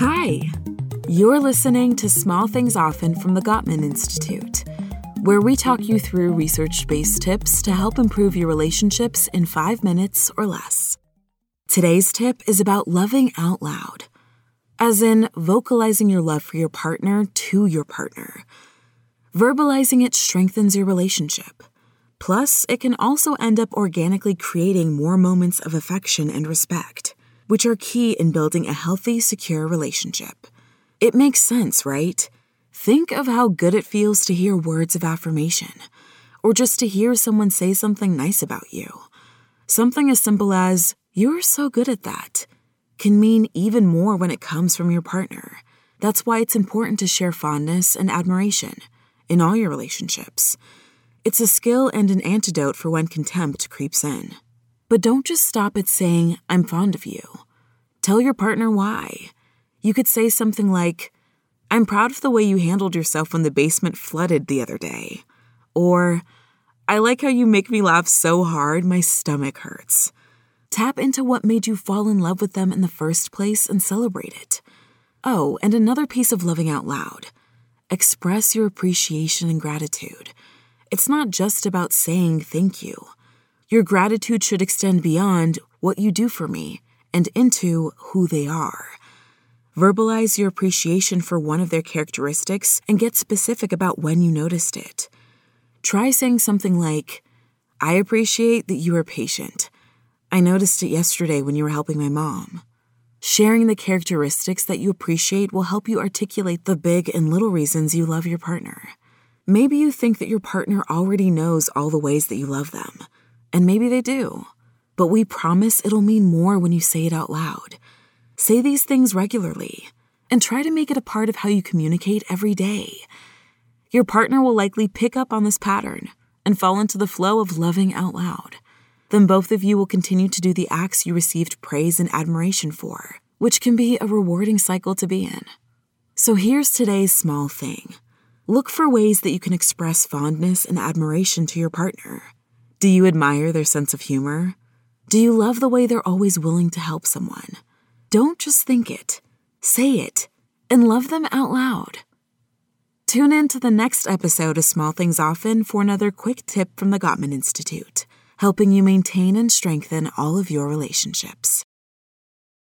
Hi, you're listening to Small Things Often from the Gottman Institute, where we talk you through research-based tips to help improve your relationships in 5 minutes or less. Today's tip is about loving out loud, as in vocalizing your love for your partner to your partner. Verbalizing it strengthens your relationship. Plus, it can also end up organically creating more moments of affection and respect, which are key in building a healthy, secure relationship. It makes sense, right? Think of how good it feels to hear words of affirmation, or just to hear someone say something nice about you. Something as simple as, "You're so good at that," can mean even more when it comes from your partner. That's why it's important to share fondness and admiration in all your relationships. It's a skill and an antidote for when contempt creeps in. But don't just stop at saying, "I'm fond of you." Tell your partner why. You could say something like, "I'm proud of the way you handled yourself when the basement flooded the other day." Or, "I like how you make me laugh so hard my stomach hurts." Tap into what made you fall in love with them in the first place and celebrate it. Oh, and another piece of loving out loud. Express your appreciation and gratitude. It's not just about saying thank you. Your gratitude should extend beyond what you do for me and into who they are. Verbalize your appreciation for one of their characteristics and get specific about when you noticed it. Try saying something like, "I appreciate that you are patient. I noticed it yesterday when you were helping my mom." Sharing the characteristics that you appreciate will help you articulate the big and little reasons you love your partner. Maybe you think that your partner already knows all the ways that you love them, and maybe they do. But we promise it'll mean more when you say it out loud. Say these things regularly, and try to make it a part of how you communicate every day. Your partner will likely pick up on this pattern and fall into the flow of loving out loud. Then both of you will continue to do the acts you received praise and admiration for, which can be a rewarding cycle to be in. So here's today's small thing. Look for ways that you can express fondness and admiration to your partner. Do you admire their sense of humor? Do you love the way they're always willing to help someone? Don't just think it. Say it, and love them out loud. Tune in to the next episode of Small Things Often for another quick tip from the Gottman Institute, helping you maintain and strengthen all of your relationships.